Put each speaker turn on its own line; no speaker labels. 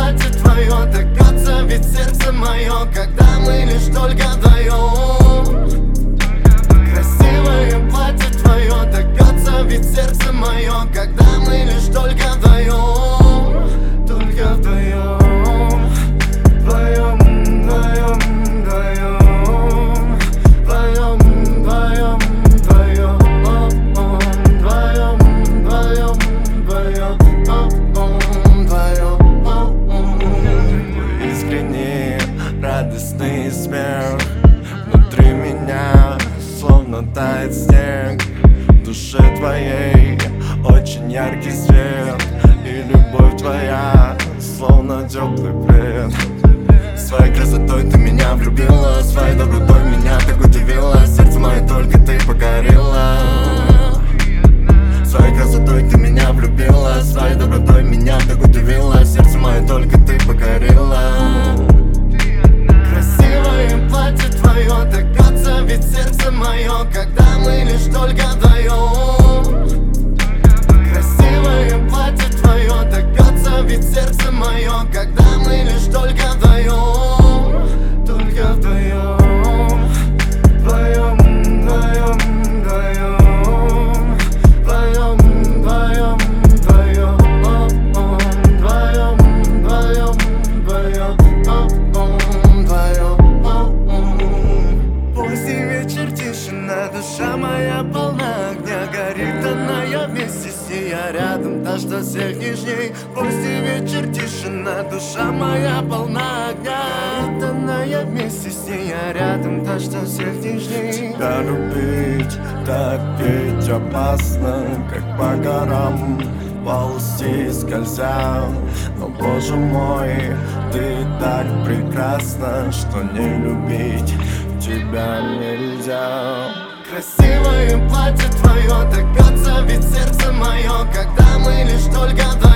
платье твое так отзовет сердце мое, когда мы лишь только вдвоем. Красивое платье твое так отзовет сердце мое, когда мы лишь только вдвоем. Только вдвоем. Вдвоем, вдвоем, вдвоем. Вдвоем, вдвоем, вдвоем. Вдвоем, вдвоем, вдвоем. Искренний, радостный смех внутри меня, словно тает снег. В душе твоей очень яркий свет, и любовь твоя, словно теплый плед. Своей красотой ты меня влюбила, своей добротой меня так удивила. Сердце мое только ты покорила. Своей красотой ты меня влюбила, своей добротой меня так удивила. Сердце мое только ты покорила. Красивое платье твое так отзовет сердце мое, когда мы лишь только вдвоем. Красивое платье твое так отзовет сердце мое, когда мы лишь только вдвоем. Только вдвоем. Вдвоем, вдвоем, вдвоем. Вдвоем, вдвоем, вдвоем. Вдвоем, вдвоем, вдвоем. Поздний вечер, тишина, душа моя полна огня. Горит она, я вместе с ней, я рядом, та, что всех нежней. Поздний вечер, тишина, душа моя полна огня. Горит она, я вместе с ней, я рядом, та, что всех нежней.
Тебя любить, так ведь опасно, как по горам ползти скользя. Но, боже мой, ты так прекрасна, что не любить тебя нельзя.
Красивое платье твое так отзовет сердце мое, когда мы лишь только вдвоем.